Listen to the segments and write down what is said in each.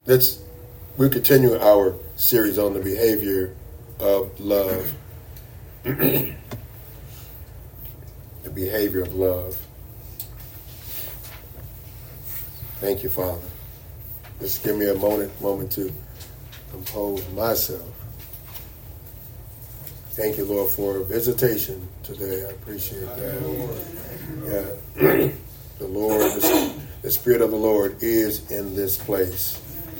We're continuing our series on the behavior of love. The behavior of love. Thank you, Father. Just give me a moment to compose myself. Thank you, Lord, for visitation today. I appreciate that. Yeah. The Lord, the Spirit of the Lord is in this place.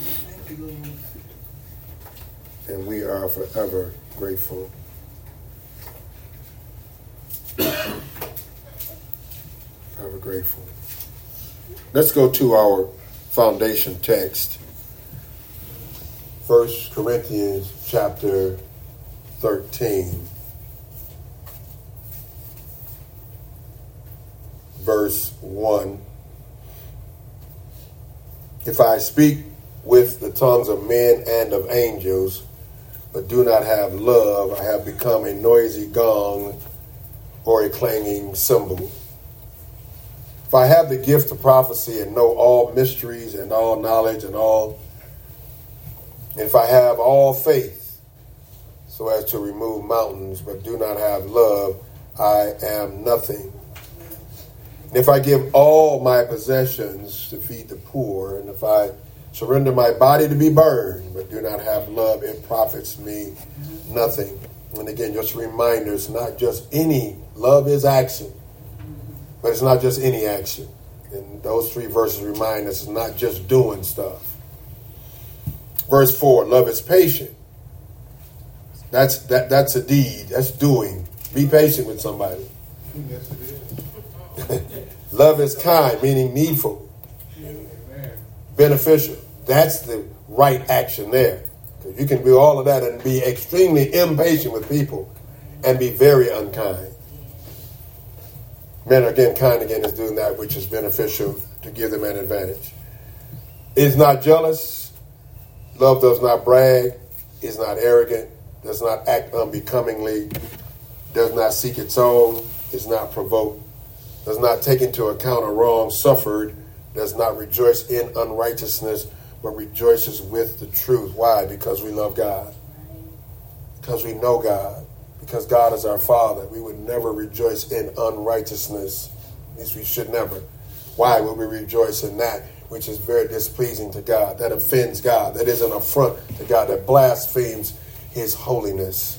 And we are forever grateful. Forever grateful. Let's go to our foundation text. 1 Corinthians chapter 13. Verse 1. If I speak with the tongues of men and of angels, but do not have love, I have become a noisy gong or a clanging cymbal. If I have the gift of prophecy and know all mysteries and all knowledge if I have all faith so as to remove mountains, but do not have love, I am nothing. And if I give all my possessions to feed the poor, and if I surrender my body to be burned, but do not have love, it profits me nothing. And again, just a reminder, it's not just any, love is action, but it's not just any action. And those three verses remind us it's not just doing stuff. Verse 4, love is patient. That's a deed. That's doing. Be patient with somebody. Yes, it is. Love is kind, meaning needful. Amen. Beneficial. That's the right action there. You can do all of that and be extremely impatient with people and be very unkind. Men again, kind again is doing that which is beneficial to give them an advantage. Is not jealous. Love does not brag. Is not arrogant. Does not act unbecomingly. Does not seek its own. Is not provoked. Does not take into account a wrong suffered. Does not rejoice in unrighteousness, but rejoices with the truth. Why? Because we love God. Because we know God. Because God is our Father. We would never rejoice in unrighteousness. At least we should never. Why would we rejoice in that which is very displeasing to God, that offends God, that is an affront to God, that blasphemes his holiness?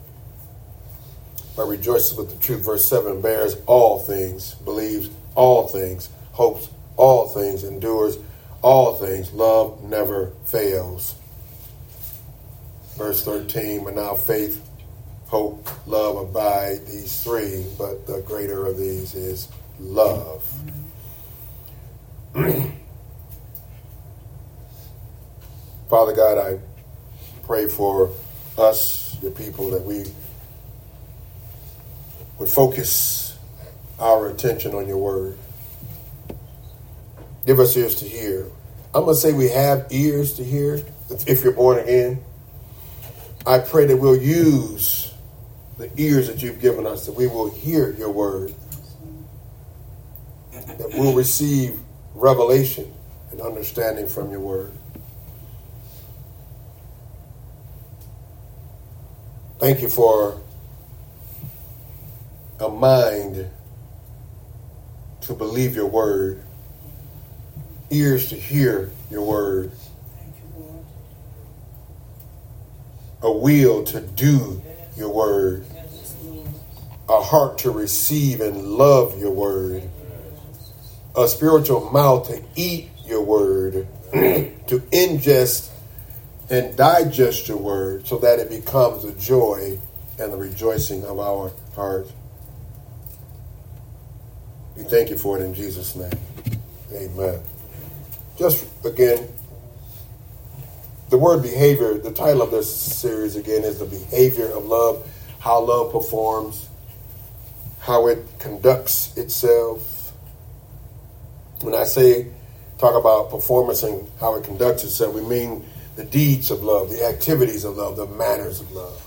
But rejoices with the truth. Verse 7, bears all things, believes all things, hopes all things, endures all things. Love never fails. Verse 13, but now faith, hope, love abide, these three, but the greater of these is love. Father God, I pray for us, your people, that we would focus our attention on your word. Give us ears to hear. I'm going to say we have ears to hear if you're born again. I pray that we'll use the ears that you've given us, that we will hear your word, that we'll receive revelation and understanding from your word. Thank you for a mind to believe your word, ears to hear your word, a will to do your word, a heart to receive and love your word, a spiritual mouth to eat your word, to ingest and digest your word so that it becomes the joy and the rejoicing of our heart. We thank you for it in Jesus' name. Amen. Just again, the word behavior, the title of this series again is the behavior of love, how love performs, how it conducts itself. When I say talk about performance and how it conducts itself, we mean the deeds of love, the activities of love, the manners of love.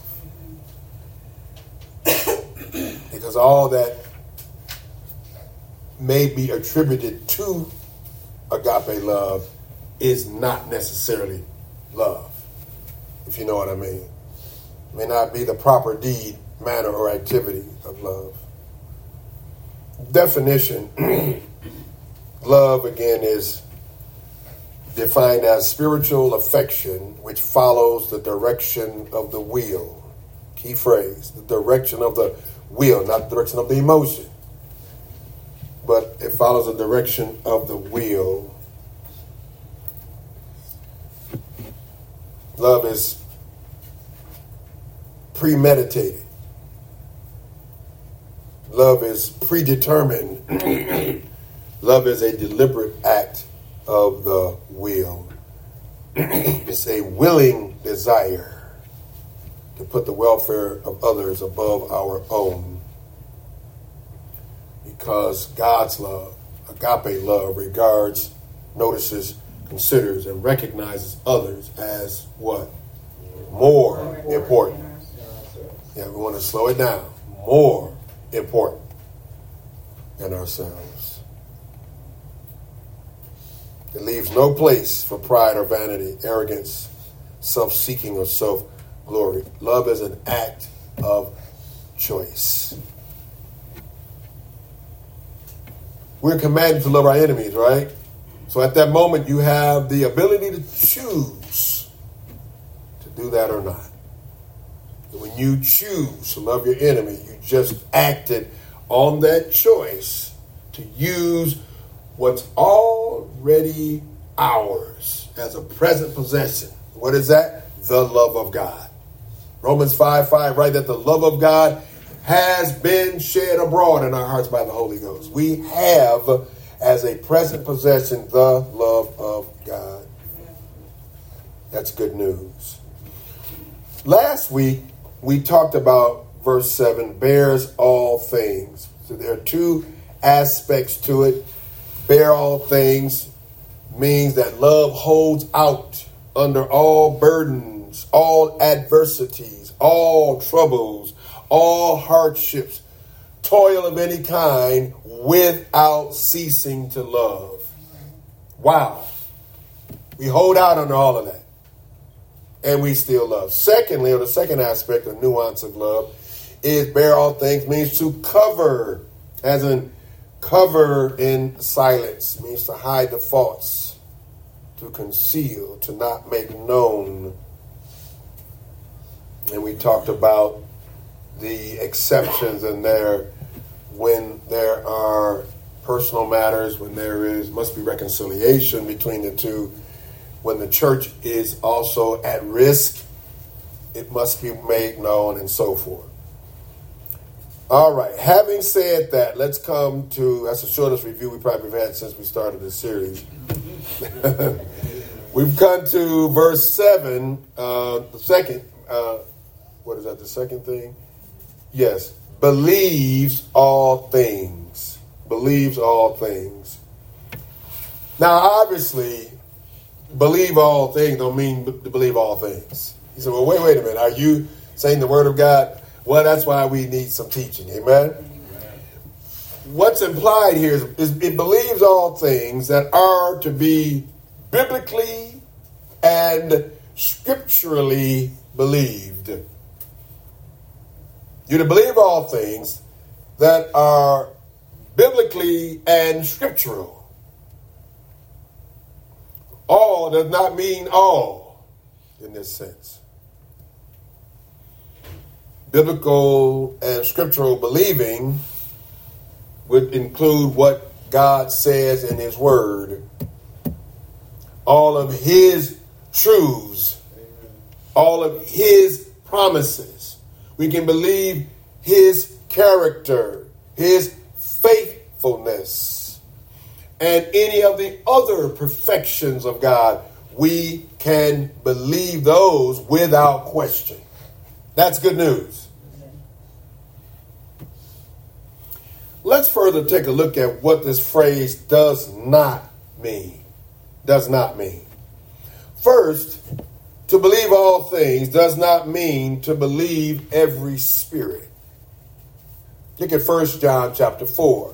Because all that may be attributed to agape love is not necessarily love, if you know what I mean. It may not be the proper deed, manner, or activity of love. Definition, love, again, is defined as spiritual affection which follows the direction of the will. Key phrase, the direction of the will, not the direction of the emotion, but it follows the direction of the will. Love is premeditated. Love is predetermined. Love is a deliberate act of the will. It's a willing desire to put the welfare of others above our own. Because God's love, agape love, regards, notices, considers, and recognizes others as what? More important. Yeah, we want to slow it down. More important than ourselves. It leaves no place for pride or vanity, arrogance, self-seeking, or self-glory. Love is an act of choice. We're commanded to love our enemies, right? So at that moment, you have the ability to choose to do that or not. And when you choose to love your enemy, you just acted on that choice to use what's already ours as a present possession. What is that? The love of God. Romans 5:5, right? That the love of God has been shed abroad in our hearts by the Holy Ghost. We have as a present possession the love of God. That's good news. Last week, we talked about verse 7, bears all things. So there are two aspects to it. Bear all things means that love holds out under all burdens, all adversities, all troubles, all hardships, toil of any kind, without ceasing to love. Wow. We hold out under all of that. And we still love. Secondly, or the second aspect or nuance of love is bear all things means to cover, as in cover in silence, means to hide the faults, to conceal, to not make known. And we talked about the exceptions in there when there are personal matters, when there must be reconciliation between the two. When the church is also at risk, it must be made known and so forth. All right. Having said that, let's come to, that's the shortest review we probably have had since we started this series. We've come to verse 7, the second, what is that, the second thing? Yes. Believes all things. Believes all things. Now, obviously, believe all things don't mean to believe all things. He said, well, wait a minute. Are you saying the word of God? Well, that's why we need some teaching. Amen? What's implied here is it believes all things that are to be biblically and scripturally believed. You're to believe all things that are biblically and scriptural. All does not mean all in this sense. Biblical and scriptural believing would include what God says in his word. All of his truths. All of his promises. We can believe his character, his faithfulness, and any of the other perfections of God. We can believe those without question. That's good news. Let's further take a look at what this phrase does not mean. Does not mean. First, to believe all things does not mean to believe every spirit. Look at 1 John chapter 4.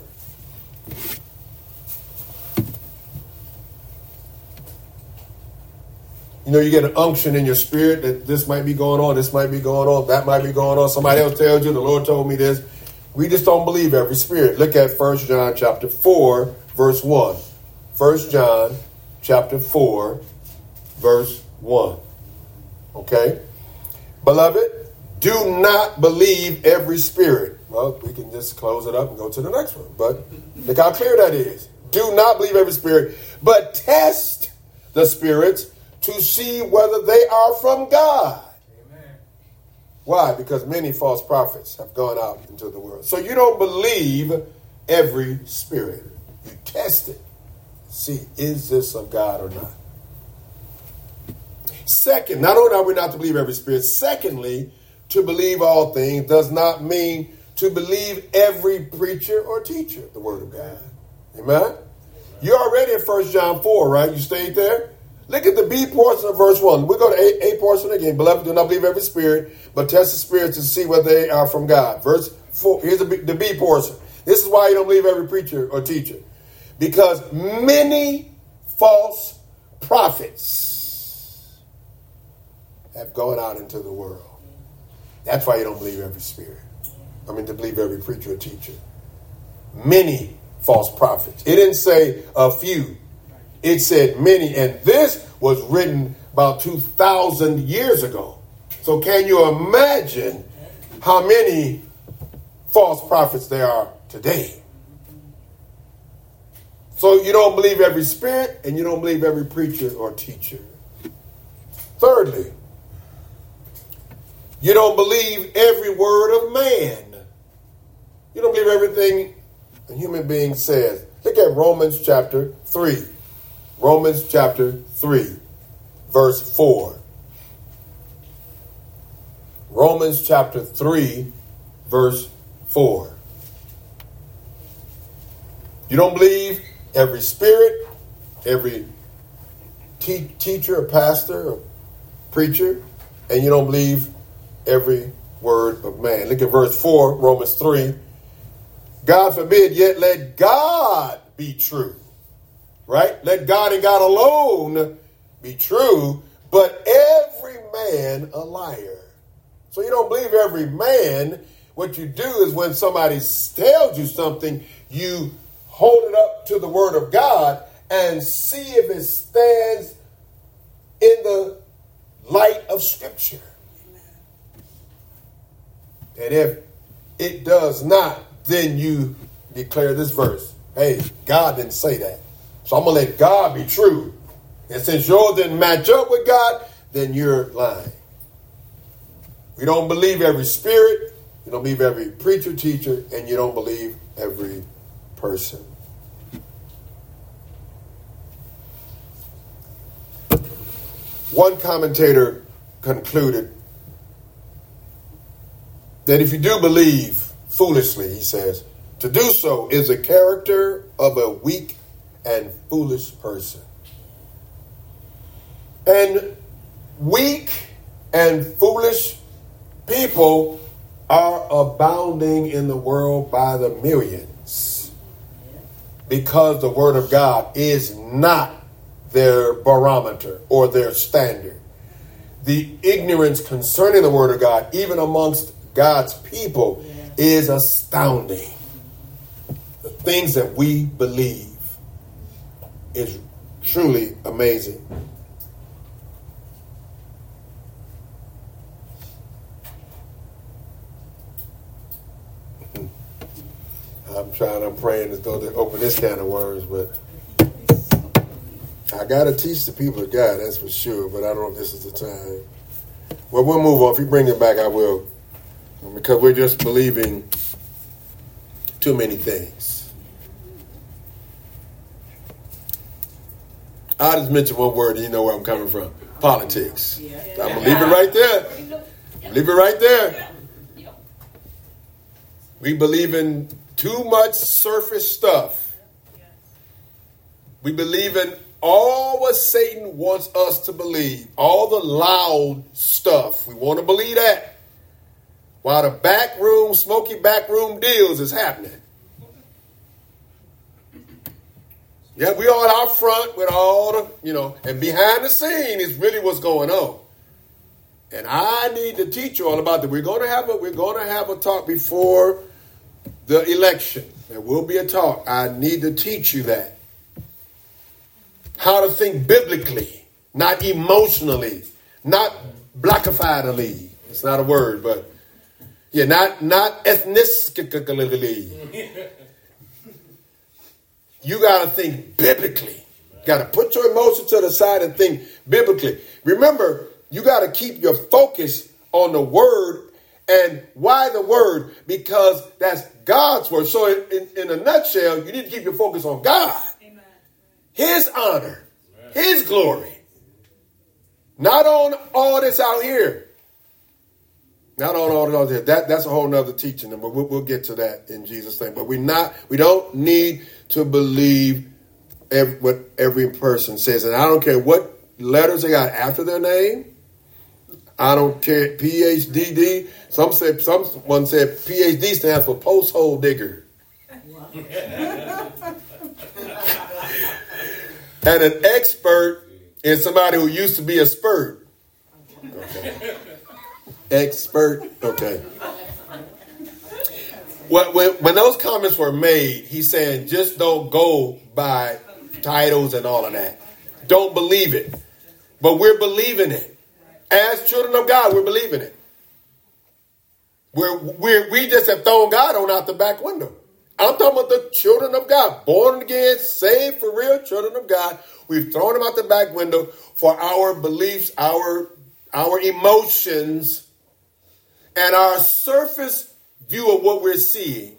You know, you get an unction in your spirit that this might be going on, this might be going on, that might be going on. Somebody else tells you, the Lord told me this. We just don't believe every spirit. Look at 1 John chapter 4, verse 1. 1 John chapter 4, verse 1. Okay? Beloved, do not believe every spirit. Well, we can just close it up and go to the next one. But look how clear that is. Do not believe every spirit, but test the spirits to see whether they are from God. Amen. Why? Because many false prophets have gone out into the world. So you don't believe every spirit. You test it. See, is this of God or not? Second, not only are we not to believe every spirit, secondly, to believe all things does not mean to believe every preacher or teacher, the word of God. Amen? You're already in 1 John 4, right? You stayed there? Look at the B portion of verse 1. We'll go to A portion again. Beloved, do not believe every spirit, but test the spirits to see whether they are from God. Verse 4, here's the B portion. This is why you don't believe every preacher or teacher. Because many false prophets have gone out into the world. That's why you don't believe every spirit. I mean, to believe every preacher or teacher. Many false prophets. It didn't say a few. It said many. And this was written about 2,000 years ago. So can you imagine how many false prophets there are today? So you don't believe every spirit and you don't believe every preacher or teacher. Thirdly, you don't believe every word of man. You don't believe everything a human being says. Look at Romans chapter 3. Romans chapter 3, verse 4. Romans chapter 3, verse 4. You don't believe every spirit, every teacher, or pastor, or preacher, and you don't believe every word of man. Look at verse 4, Romans 3. God forbid, yet let God be true. Right? Let God and God alone be true, but every man a liar. So you don't believe every man. What you do is when somebody tells you something, you hold it up to the word of God and see if it stands in the light of Scripture. And if it does not, then you declare this verse. Hey, God didn't say that. So I'm going to let God be true. And since yours didn't match up with God, then you're lying. We don't believe every spirit. You don't believe every preacher, teacher, and you don't believe every person. One commentator concluded that if you do believe foolishly, he says, to do so is a character of a weak and foolish person. And weak and foolish people are abounding in the world by the millions because the word of God is not their barometer or their standard. The ignorance concerning the word of God, even amongst God's people, is astounding. The things that we believe is truly amazing. I'm praying as though they open this can of worms, but I got to teach the people of God, that's for sure, but I don't know if this is the time. Well, we'll move on. If you bring it back, I will, because we're just believing too many things. I'll just mention one word and you know where I'm coming from. Politics. I'm going to leave it right there. Leave it right there. We believe in too much surface stuff. We believe in all what Satan wants us to believe. All the loud stuff. We want to believe that. While the backroom, smoky backroom deals is happening. Yeah, we all out front with all the, and behind the scene is really what's going on. And I need to teach you all about that. We're going to have a talk before the election. There will be a talk. I need to teach you that. How to think biblically, not emotionally, not blackifiedly. It's not a word, but not ethnically. You got to think biblically. You got to put your emotions to the side and think biblically. Remember, you got to keep your focus on the word. And why the word? Because that's God's word. So in a nutshell, you need to keep your focus on God. Amen. His honor, his glory. Not on all this out here. Not on all this out here. That's a whole nother teaching, but we'll get to that in Jesus' name. But we don't need to believe what every person says. And I don't care what letters they got after their name. I don't care. PhD. Someone said PhD stands for post hole digger. And an expert is somebody who used to be a spurt. Okay. Expert. Okay. When those comments were made, he's saying just don't go by titles and all of that. Don't believe it. But we're believing it. As children of God, we're believing it. We just have thrown God on out the back window. I'm talking about the children of God, born again, saved for real children of God. We've thrown them out the back window for our beliefs, our emotions, and our surface view of what we're seeing.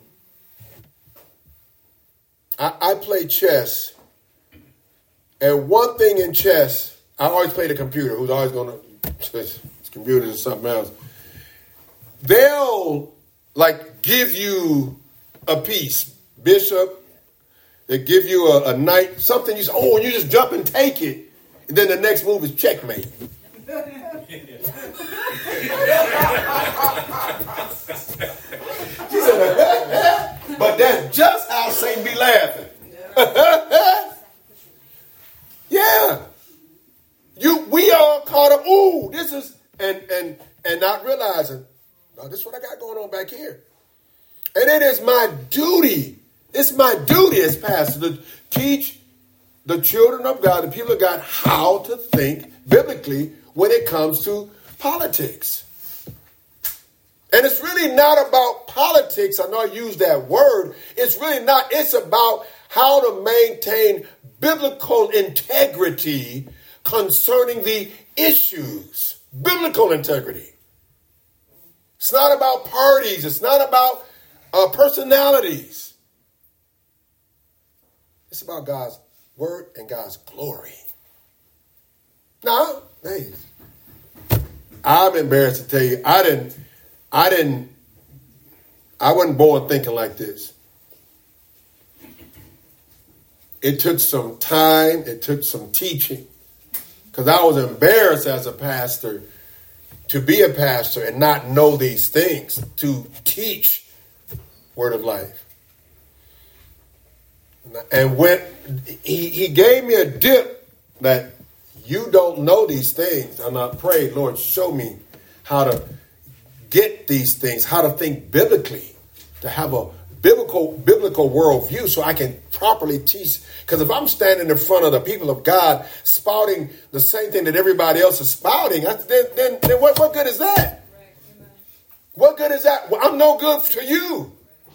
I play chess, and one thing in chess, I always play the computer, who's always going to, computers or something else. They'll give you a piece, bishop. They give you a knight, something you say, and you just jump and take it, and then the next move is checkmate. She said, but that's just how Satan be laughing. Yeah. We all caught up, this is, and not realizing, this is what I got going on back here. And it is my duty, it's my duty as pastor to teach the children of God, the people of God, how to think biblically when it comes to politics. And it's really not about politics. I know I use that word. It's really not. It's about how to maintain biblical integrity concerning the issues. Biblical integrity. It's not about parties. It's not about personalities. It's about God's word and God's glory. Now, hey, I'm embarrassed to tell you, I wasn't born thinking like this. It took some time. It took some teaching. Because I was embarrassed as a pastor to be a pastor and not know these things, to teach Word of Life. And when he gave me a dip that you don't know these things, and I prayed, Lord, show me how to get these things, how to think biblically, to have a biblical worldview so I can properly teach. Because if I'm standing in front of the people of God spouting the same thing that everybody else is spouting, then what good is that? What good is that? Well, I'm no good to you.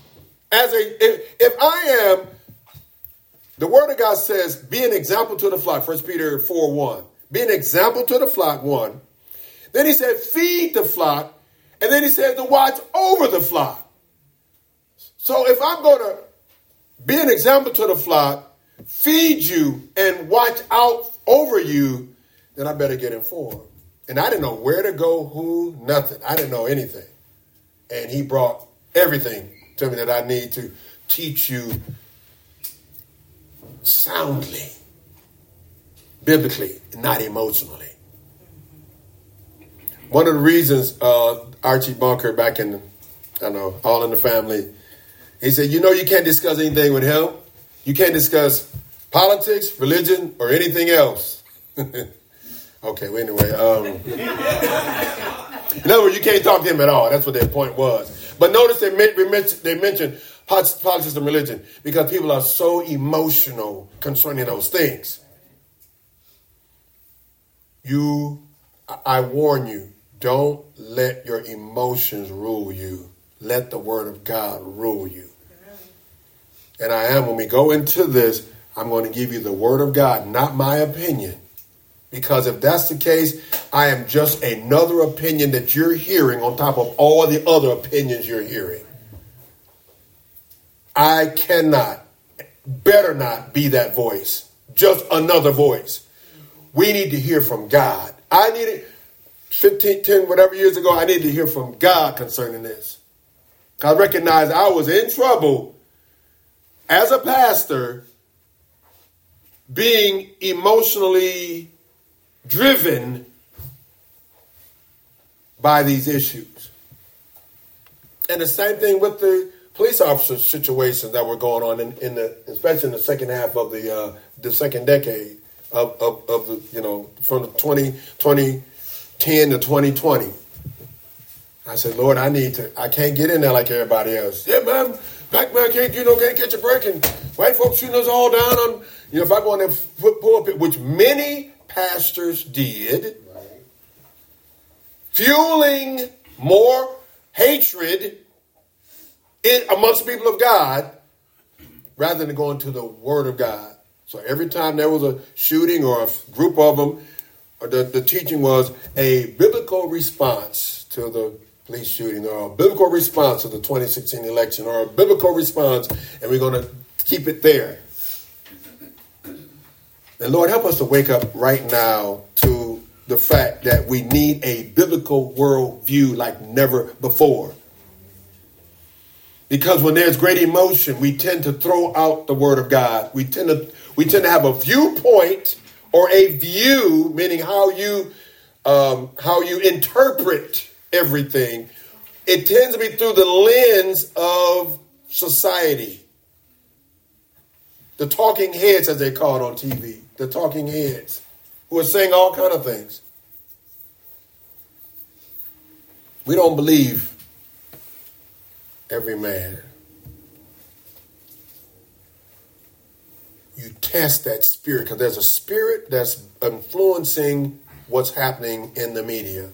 If I am, the word of God says, be an example to the flock. 1 Peter 4:1. Be an example to the flock, 1. Then he said, feed the flock. And then he said to watch over the flock. So if I'm going to be an example to the flock, feed you, and watch out over you, then I better get informed. And I didn't know where to go, who, nothing. I didn't know anything. And he brought everything to me that I need to teach you soundly, biblically, not emotionally. One of the reasons Archie Bunker back in, All in the Family, he said, you can't discuss anything with him. You can't discuss Politics, religion, or anything else. Okay, well, anyway. In other words, you can't talk to him at all. That's what their point was. But notice they mentioned politics and religion because people are so emotional concerning those things. I warn you, don't let your emotions rule you. Let the word of God rule you. And when we go into this, I'm going to give you the word of God, not my opinion. Because if that's the case, I am just another opinion that you're hearing on top of all the other opinions you're hearing. I better not be that voice. Just another voice. We need to hear from God. I needed 15, 10, whatever years ago, I needed to hear from God concerning this. I recognized I was in trouble as a pastor being emotionally driven by these issues. And the same thing with the police officer situations that were going on especially in the second half of the second decade of the, from the 2010 to 2020. I said, Lord, I can't get in there like everybody else. Yeah, man, black man can't catch a break, and white folks shooting us all down on, if I go in there pull up, which many pastors did, fueling more hatred amongst people of God rather than going to the word of God. So every time there was a shooting or a group of them, the teaching was a biblical response to the police shooting, or a biblical response to the 2016 election, or a biblical response, and we're going to keep it there. And Lord, help us to wake up right now to the fact that we need a biblical worldview like never before. Because when there's great emotion, we tend to throw out the word of God. We tend to have a viewpoint or a view, meaning how you interpret everything. It tends to be through the lens of society. The talking heads, as they call it on TV, the talking heads, who are saying all kind of things. We don't believe every man. You test that spirit, because there's a spirit that's influencing what's happening in the media.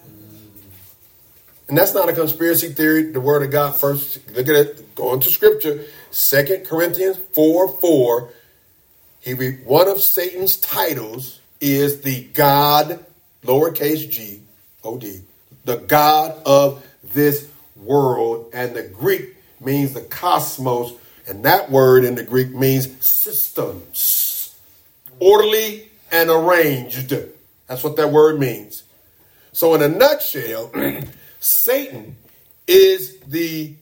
And that's not a conspiracy theory. The word of God first, look at it, go into scripture. 2 Corinthians 4:4. One of Satan's titles is the God, lowercase g, O-D, the God of this world. And the Greek means the cosmos. And that word in the Greek means systems, orderly and arranged. That's what that word means. So in a nutshell, Satan is the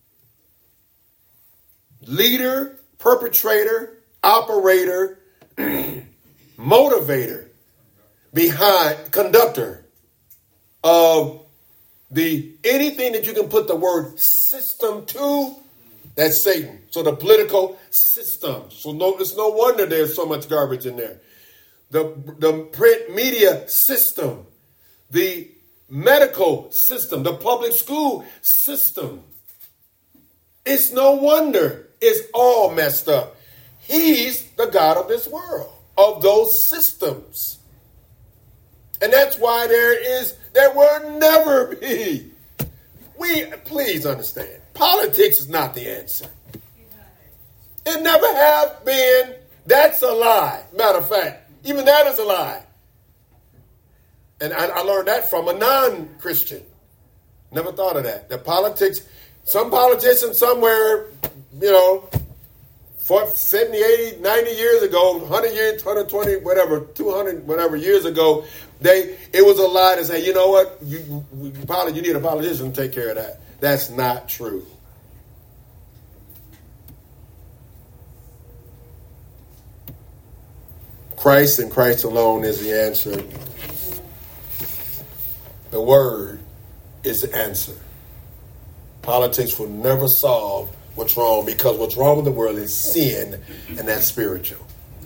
leader, perpetrator, operator, motivator, conductor of anything that you can put the word system to, that's Satan. So the political system. So it's no wonder there's so much garbage in there. The print media system, the medical system, the public school system. It's no wonder it's all messed up. He's the God of this world, of those systems. And that's why there will never be. Please understand, politics is not the answer. It never have been. That's a lie. Matter of fact, even that is a lie. And I learned that from a non-Christian. Never thought of that. The politics, some politician somewhere, 70, 80, 90 years ago, 100 years, 120, whatever, 200, whatever years ago, it was a lie to say, you know what, you need a politician to take care of that. That's not true. Christ and Christ alone is the answer. The word is the answer. Politics will never solve what's wrong, because what's wrong with the world is sin, and that's spiritual.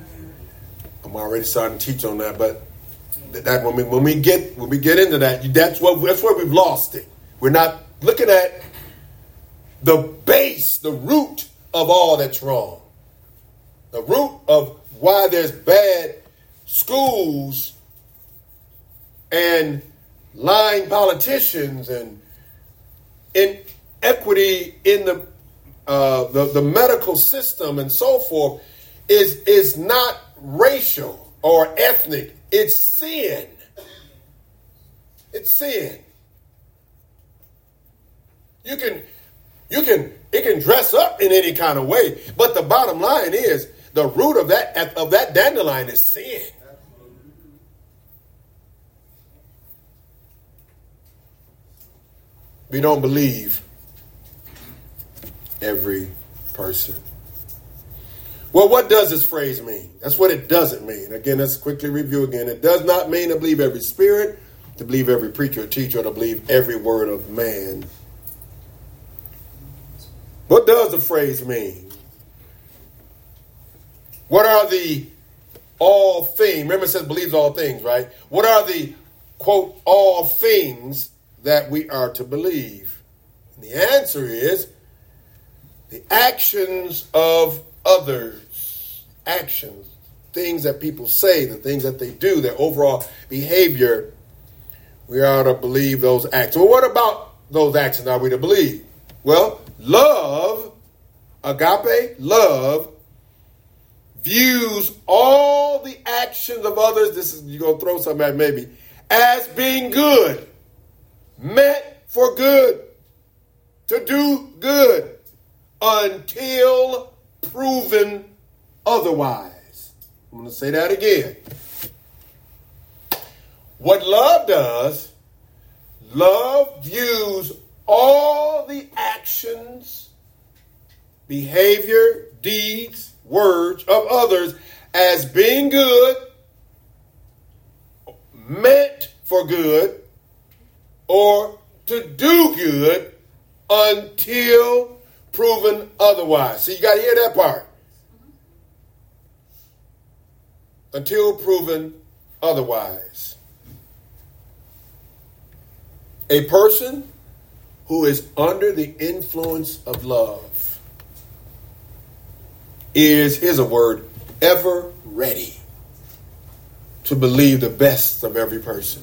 I'm already starting to teach on that, but that when we get into that, that's where we've lost it. We're not looking at the base, the root of all that's wrong. The root of why there's bad schools and lying politicians and inequity in the medical system and so forth is not racial or ethnic. It's sin. It's sin. It can dress up in any kind of way, but the bottom line is the root of that dandelion is sin. We don't believe every person. Well, what does this phrase mean? That's what it doesn't mean. Again, let's quickly review again. It does not mean to believe every spirit, to believe every preacher or teacher, or to believe every word of man. What does the phrase mean? What are the all things? Remember it says believes all things, right? What are the, quote, all things that we are to believe? And the answer is the actions of others. Actions, things that people say, the things that they do, their overall behavior. We are to believe those acts. Well, what about those actions are we to believe? Well, love, agape, love, views all the actions of others, this is, you're going to throw something at maybe, as being good, meant for good, to do good, until proven otherwise. I'm going to say that again. What love does, love views all the actions, behavior, deeds, words of others as being good, meant for good, or to do good until proven otherwise. So you got to hear that part. Until proven otherwise. A person who is under the influence of love is, here's a word, ever ready to believe the best of every person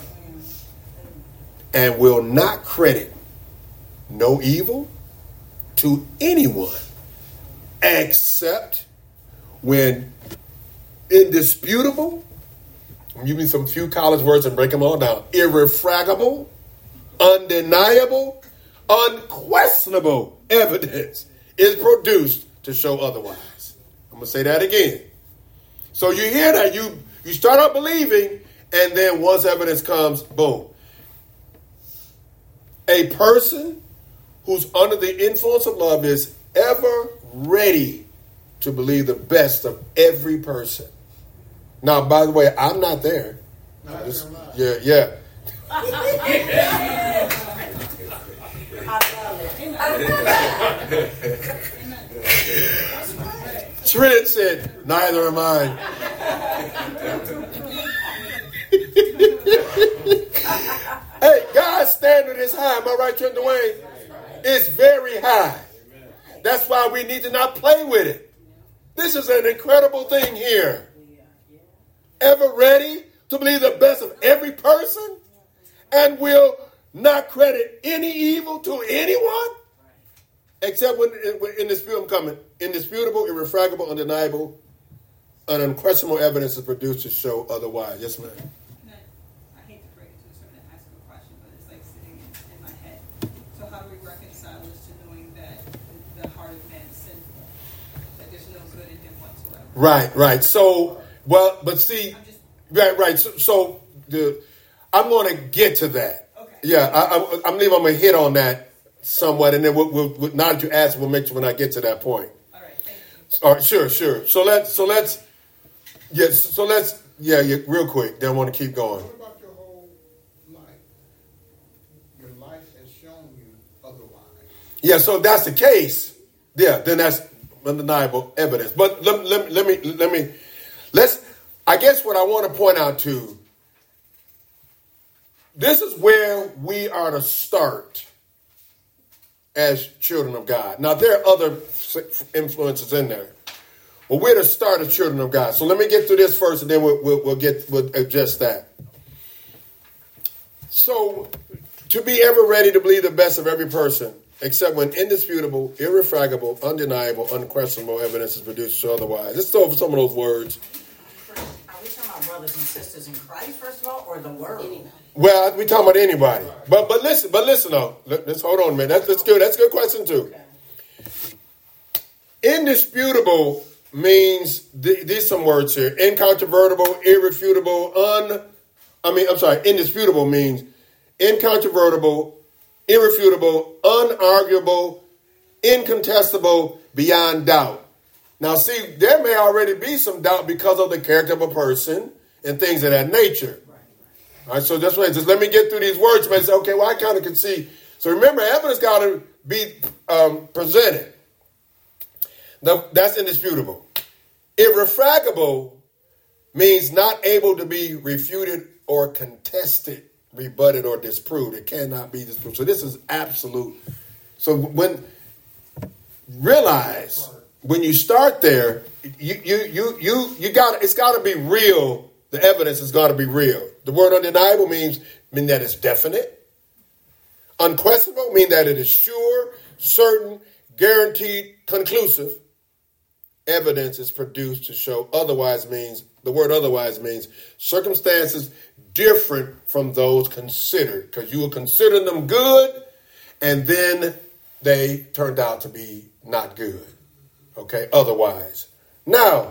and will not credit no evil to anyone except when indisputable, I'm using some few college words and break them all down, irrefragable, undeniable, unquestionable evidence is produced to show otherwise. I'm going to say that again. So you hear that, you start out believing, and then once evidence comes, boom. A person who's under the influence of love is ever ready to believe the best of every person. Now, by the way, I'm not there. Yeah. Trent said, neither am I. Hey, God's standard is high. Am I right, Trent Dwayne? It's very high. That's why we need to not play with it. This is an incredible thing here. Ever ready to believe the best of every person and will not credit any evil to anyone except when indisputable, irrefragable, undeniable, and unquestionable evidence is produced to show otherwise. Yes, ma'am. I hate to break it to a certain and ask a question, but it's like sitting in my head. So how do we reconcile this to knowing that the heart of man is sinful, that there's no good in him whatsoever? Right. So, well, but see, right. So I'm going to get to that. Okay. Yeah, I'm going to hit on that somewhat, and then we'll now that you ask, we'll make sure when I get to that point. All right. Thank you. All right. Sure. So let's real quick. Then I want to keep going. What about your whole life? Your life has shown you otherwise. Yeah. So if that's the case, yeah, then that's undeniable evidence. But let's I guess what I want to point out too, this is where we are to start as children of God. Now, there are other influences in there, but we're to start as children of God. So let me get through this first, and then we'll adjust that. So, to be ever ready to believe the best of every person, except when indisputable, irrefragable, undeniable, unquestionable evidence is produced to show otherwise. Let's go over some of those words. Are we talking about brothers and sisters in Christ, first of all, or the world? Well, we talking about anybody. But listen though. Let's hold on a minute. That's good. That's a good question too. Okay. Indisputable means these some words here. Incontrovertible, irrefutable, indisputable means incontrovertible, irrefutable, unarguable, incontestable, beyond doubt. Now, see, there may already be some doubt because of the character of a person and things of that nature. All right, so just let me get through these words, man. Say, okay, well, I kind of can see. So remember, evidence got to be presented. Now, that's indisputable. Irrefragable means not able to be refuted or contested, rebutted or disproved. It cannot be disproved. So this is absolute. So realize when you start there, it's got to be real. The evidence has got to be real. The word undeniable mean that it's definite. Unquestionable mean that it is sure, certain, guaranteed, conclusive. Evidence is produced to show otherwise means, the word otherwise means circumstances different from those considered. Because you were considering them good, and then they turned out to be not good. Okay, otherwise. Now,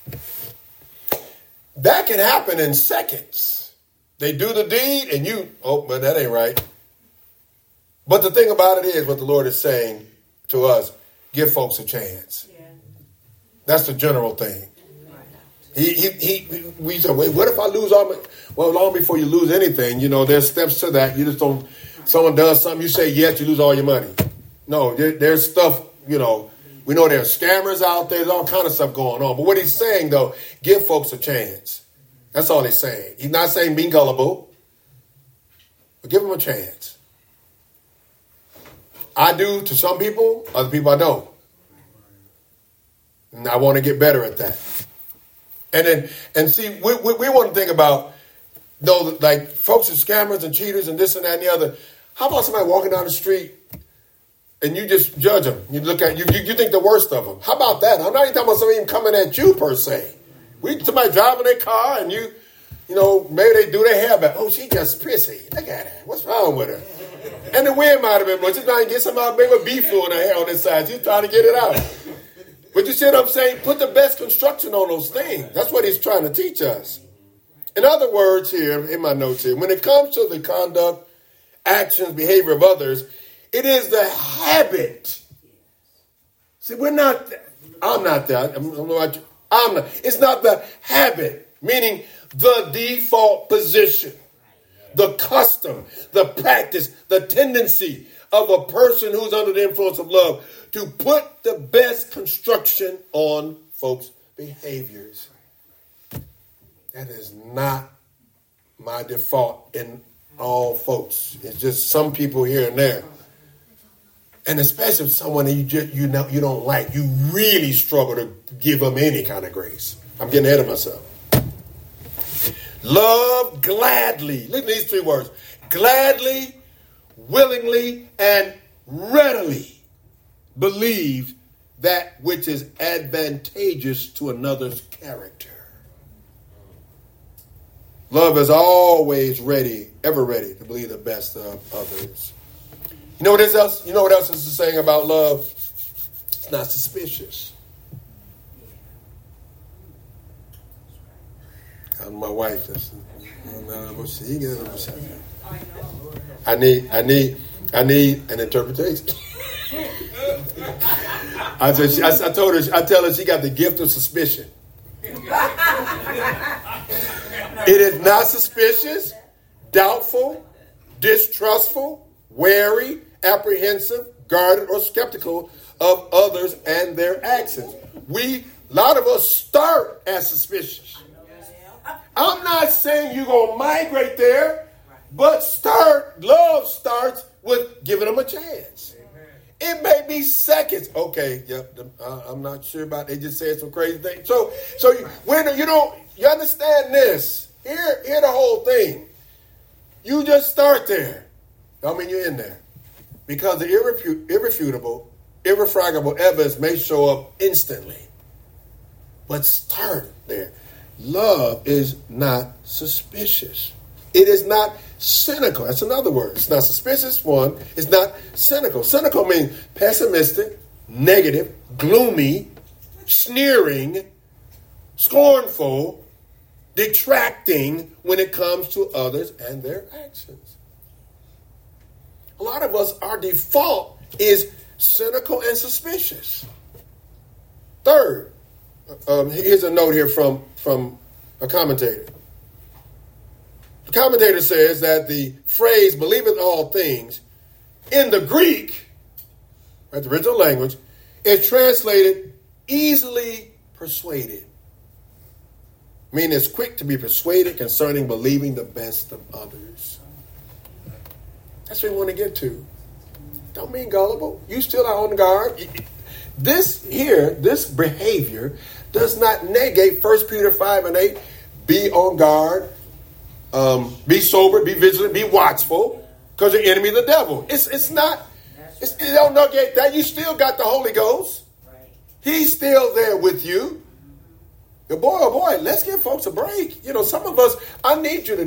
that can happen in seconds. They do the deed and but that ain't right. But the thing about it is what the Lord is saying to us, give folks a chance. Yeah. That's the general thing. We said, wait, what if I lose all my, well, long before you lose anything, there's steps to that. You just don't, someone does something, you say yes, you lose all your money. No, there's stuff, we know there's scammers out there. There's all kind of stuff going on. But what he's saying, though, give folks a chance. That's all he's saying. He's not saying be gullible, but give them a chance. I do to some people, other people I don't. And I want to get better at that. And see, we want to think about, like folks are scammers and cheaters and this and that and the other. How about somebody walking down the street and you just judge them? You look at you think the worst of them. How about that? I'm not even talking about somebody even coming at you per se. Somebody driving their car and maybe they do their hair back. Oh, she just prissy. Look at her. What's wrong with her? And the wind might have been blowing. She's trying to get some out, maybe a beef fluid in her hair on this side. She's trying to get it out. But you see what I'm saying? Put the best construction on those things. That's what he's trying to teach us. In other words here, in my notes here, when it comes to the conduct, actions, behavior of others, it is the habit. See, I'm not there. I'm not. It's not the habit, meaning the default position, the custom, the practice, the tendency of a person who's under the influence of love to put the best construction on folks' behaviors. That is not my default in all folks. It's just some people here and there. And especially if someone you don't like, you really struggle to give them any kind of grace. I'm getting ahead of myself. Love gladly. Look at these three words. Gladly, willingly, and readily believe that which is advantageous to another's character. Love is always ready, ever ready to believe the best of others. You know what else? You know what else is saying about love? It's not suspicious. My wife. I need an interpretation. I tell her she got the gift of suspicion. It is not suspicious, doubtful, distrustful, wary, apprehensive, guarded, or skeptical of others and their actions. A lot of us start as suspicious. I'm not saying you're going to migrate there, but love starts with giving them a chance. It may be seconds. Okay, yep. I'm not sure about. They just said some crazy things. So you understand this. Hear the whole thing. You just start there. I mean, you're in there because the irrefutable, irrefragable evidence may show up instantly. But start there. Love is not suspicious. It is not cynical. That's another word. It's not suspicious, one. It's not cynical. Cynical means pessimistic, negative, gloomy, sneering, scornful, detracting when it comes to others and their actions. A lot of us, our default is cynical and suspicious. Third, here's a note here from a commentator. The commentator says that the phrase "believeth all things" in the Greek, right, the original language, is translated easily persuaded. Meaning it's quick to be persuaded concerning believing the best of others. That's what we want to get to. Don't mean gullible. You still are on guard. This behavior does not negate 1 Peter 5:8. Be on guard. Be sober, be vigilant, be watchful, because the enemy of the devil. It's not. It don't negate that. You still got the Holy Ghost. He's still there with you. Oh boy, let's give folks a break. Some of us. I need you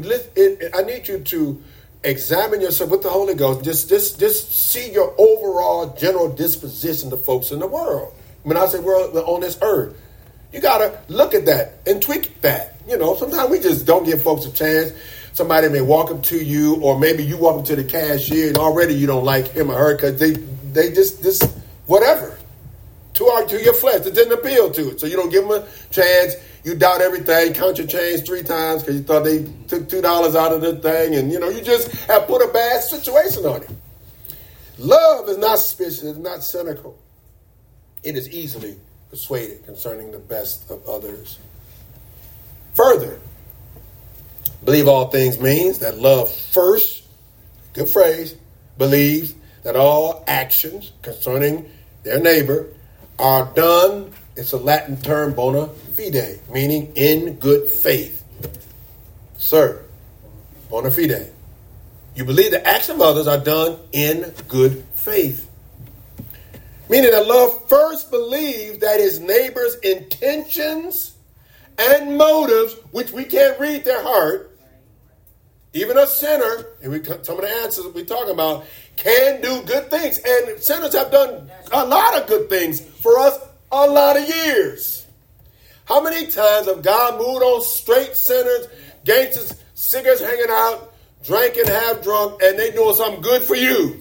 to examine yourself with the Holy Ghost. Just see your overall general disposition to folks in the world. When I say world, on this earth, you got to look at that and tweak that. Sometimes we just don't give folks a chance. Somebody may walk up to you, or maybe you walk up to the cashier and already you don't like him or her because they just whatever. To your flesh, it didn't appeal to it. So you don't give them a chance. You doubt everything, count your change 3 times because you thought they took $2 out of the thing, and you just have put a bad situation on it. Love is not suspicious, it's not cynical. It is easily persuaded concerning the best of others. Further, believe all things means that love first, good phrase, believes that all actions concerning their neighbor are done, it's a Latin term, bona fide, meaning in good faith. Sir, bona fide. You believe the actions of others are done in good faith. Meaning that love first believes that his neighbor's intentions and motives, which we can't read their heart, even a sinner, and some of the answers we're talking about, can do good things. And sinners have done a lot of good things for us a lot of years. How many times have God moved on straight sinners, gangsters, cigarettes hanging out, drinking, half drunk, and they doing something good for you?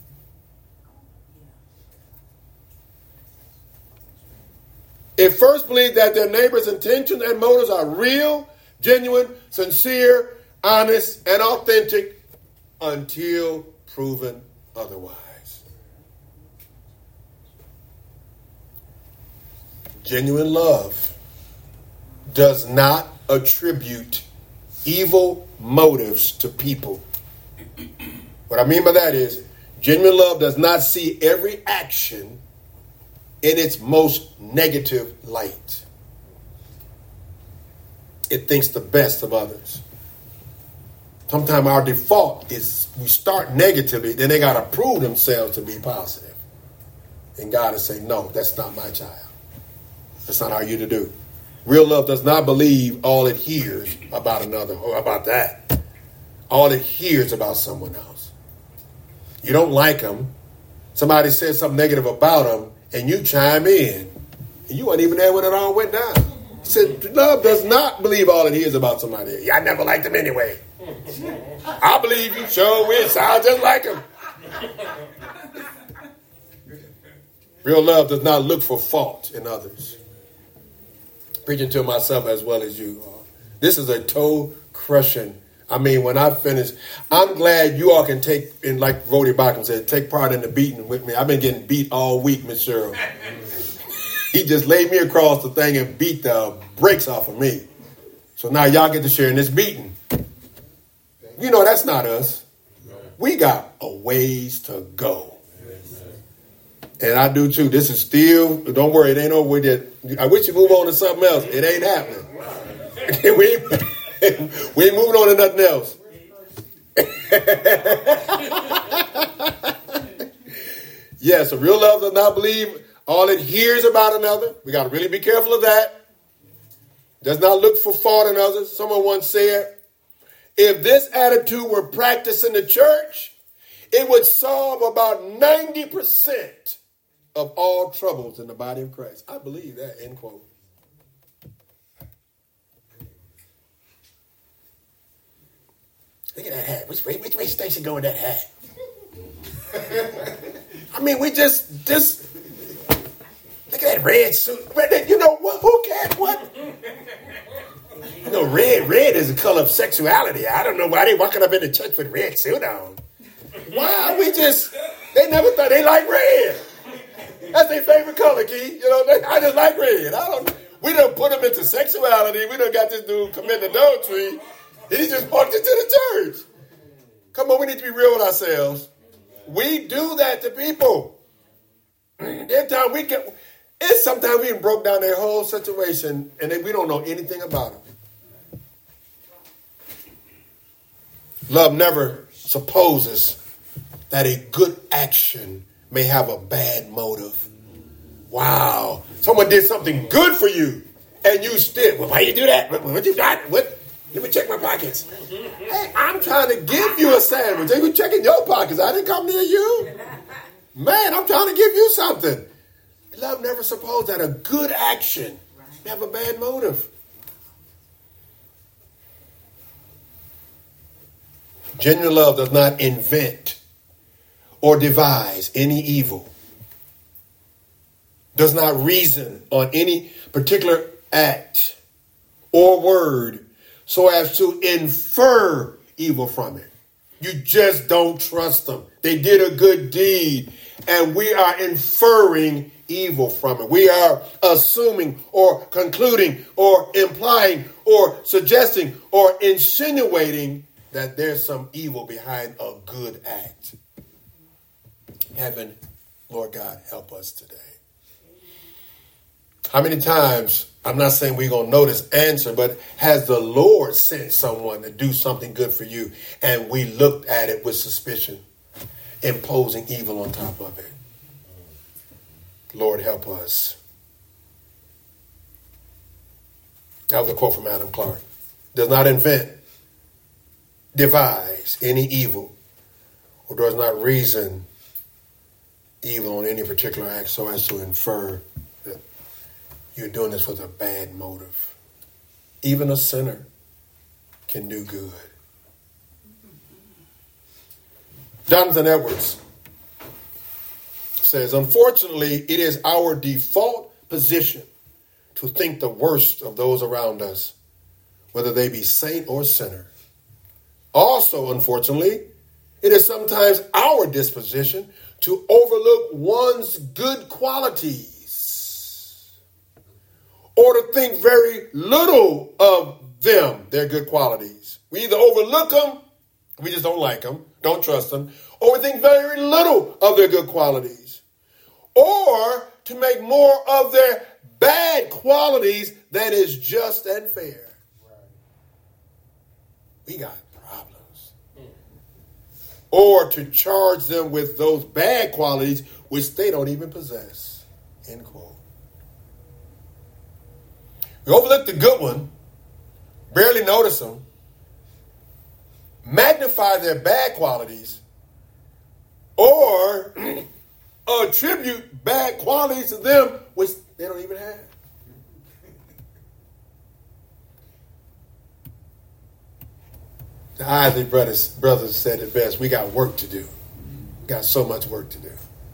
It first believed that their neighbor's intentions and motives are real, genuine, sincere, honest, and authentic until proven otherwise. Genuine love does not attribute evil motives to people. What I mean by that is, genuine love does not see every action in its most negative light. It thinks the best of others. Sometimes our default is we start negatively, then they got to prove themselves to be positive. And God is saying, no, that's not my child. That's not how you're to do. Real love does not believe all it hears about another or about that. All it hears about someone else. You don't like them. Somebody says something negative about them, and you chime in. And you weren't even there when it all went down. He said, love does not believe all it hears about somebody else. Yeah, I never liked them anyway. I believe you sure will. Sound just like him. Real love does not look for fault in others. Preaching to myself as well as you. This is a toe crushing. I mean, when I finish, I'm glad you all can take, and like Rody Bachman said, take part in the beating with me. I've been getting beat all week, Miss Cheryl. He just laid me across the thing and beat the brakes off of me. So now y'all get to share in this beating. You know that's not us. We got a ways to go. And I do too. This is still, don't worry, it ain't over with yet. I wish you move on to something else. It ain't happening. we ain't moving on to nothing else. Yes, a real love does not believe all it hears about another. We got to really be careful of that. Does not look for fault in others. Someone once said, if this attitude were practiced in the church, it would solve about 90% of all troubles in the body of Christ. I believe that, end quote. Look at that hat. Which way Stacy go with that hat? I mean, we just look at that red suit. You know what? Who cares what? You know, red is the color of sexuality. I don't know why they walking up in the church with red suit on. Why? They never thought they like red. That's their favorite color, Key. You know, I just like red. We done put them into sexuality. We done got this dude committing adultery. He just walked into the church. Come on, we need to be real with ourselves. We do that to people. Sometimes we broke down their whole situation and we don't know anything about them. Love never supposes that a good action may have a bad motive. Wow. Someone did something good for you and you still, well, why you do that? What you got? What? Let me check my pockets. Hey, I'm trying to give you a sandwich. They were checking your pockets. I didn't come near you. Man, I'm trying to give you something. Love never supposed that a good action may have a bad motive. Genuine love does not invent or devise any evil. Does not reason on any particular act or word so as to infer evil from it. You just don't trust them. They did a good deed, and we are inferring evil from it. We are assuming or concluding or implying or suggesting or insinuating that there's some evil behind a good act. Heaven, Lord God, help us today. How many times, I'm not saying we're going to know this answer, but has the Lord sent someone to do something good for you and we looked at it with suspicion, imposing evil on top of it? Lord, help us. That was a quote from Adam Clark. Does not invent, devise any evil, or does not reason evil on any particular act so as to infer that you're doing this with a bad motive. Even a sinner can do good. Jonathan Edwards says, unfortunately, it is our default position to think the worst of those around us, whether they be saint or sinner. Also, unfortunately, it is sometimes our disposition to overlook one's good qualities or to think very little of them, their good qualities. We either overlook them, we just don't like them, don't trust them, or we think very little of their good qualities, or to make more of their bad qualities than is just and fair. We got problems. Or to charge them with those bad qualities which they don't even possess. End quote. We overlook the good one, barely notice them, magnify their bad qualities, or attribute bad qualities to them which they don't even have. The Isley brothers said it best. We got work to do. Got so much work to do.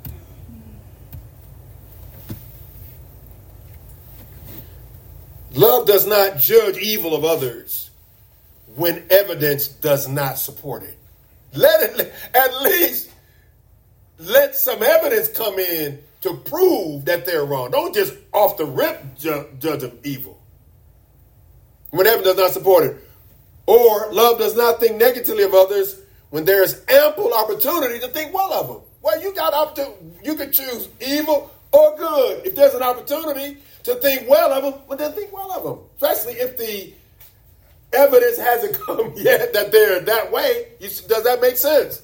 Love does not judge evil of others when evidence does not support it. At least let some evidence come in to prove that they're wrong. Don't just off the rip judge them evil. when evidence does not support it. Or love does not think negatively of others when there is ample opportunity to think well of them. Well, you got opportunity. You can choose evil or good. If there's an opportunity to think well of them, well, then think well of them. Especially if the evidence hasn't come yet that they're that way. Does that make sense?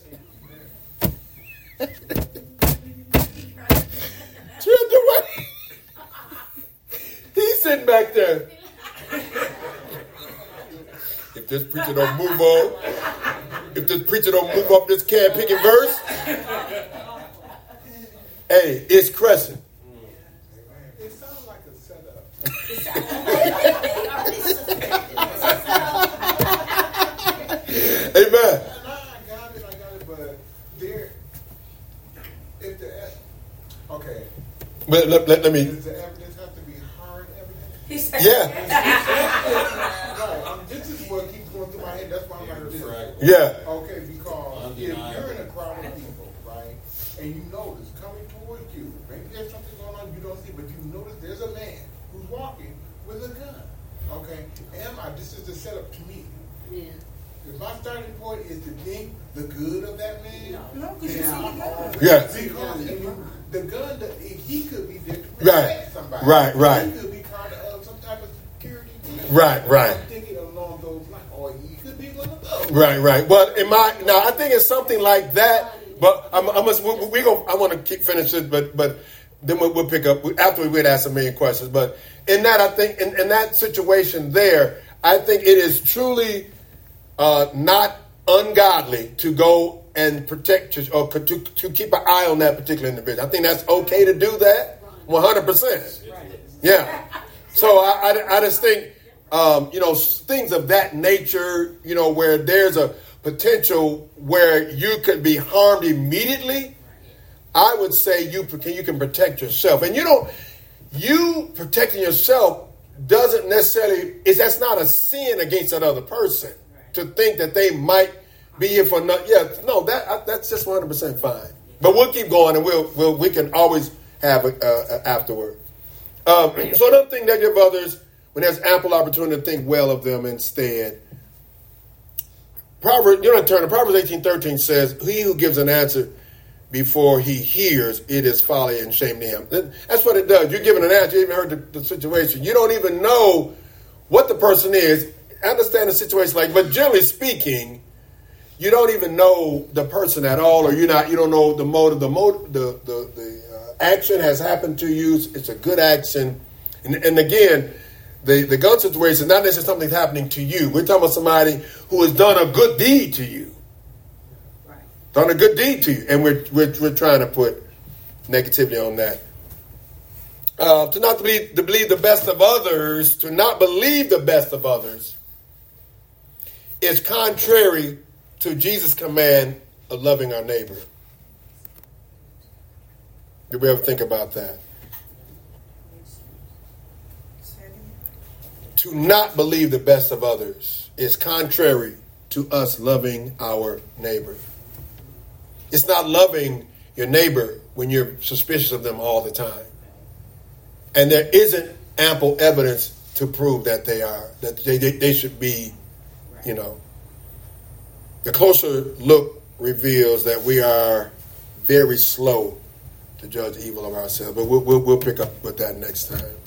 He's sitting back there. If this preacher don't move on, if this preacher don't move up this can picking verse, hey, it's Crescent. It sounds like a setup. Amen. I got it, but there, if the, okay. But let me. Does the evidence have to be hard evidence? Yeah. Right. This is what keeps going through my head. That's why I'm like this. Yeah. Okay, because if you're in a crowd of people, right, and you notice coming towards you, maybe there's something going on you don't see, but you notice there's a man who's walking with a gun. Okay, this is the setup to me. Yeah. If my starting point is to think the good of that man, No, because you see the gun. Yeah. Because the gun, he could be there to Right. protect somebody. Right. He could be part of some type of security. Right. I'm thinking along those lines. Or he could be one of those. Right. Well, I think it's something like that. But I want to keep finishing, but then we'll pick up after we'd ask a million questions. But in that, I think in that situation there, I think it is truly not ungodly to go and protect or to keep an eye on that particular individual. I think that's okay to do that 100%. Yeah. So I just think, things of that nature, where there's a potential where you could be harmed immediately, I would say you can protect yourself. And you protecting yourself doesn't necessarily, that's not a sin against that other person to think that they might be here for nothing. Yeah, no, that's just 100% fine. But we'll keep going, and we can always have it afterward. So don't think negative of others when there's ample opportunity to think well of them instead. Proverbs 18:13 says, "He who gives an answer before he hears, it is folly and shame to him." That's what it does. You're giving an answer. You haven't heard the situation. You don't even know what the person is. I understand the situation, but generally speaking, you don't even know the person at all, or you don't know the motive. The action has happened to you. It's a good action, and again, the gun situation is not necessarily something happening to you. We're talking about somebody who has done a good deed to you. Done a good deed to you, and we're trying to put negativity on that. To not believe the best of others, to not believe the best of others, is contrary to Jesus' command of loving our neighbor. Did we ever think about that? To not believe the best of others is contrary to us loving our neighbor. It's not loving your neighbor when you're suspicious of them all the time. And there isn't ample evidence to prove that they should be, The closer look reveals that we are very slow to judge evil of ourselves. But we'll pick up with that next time.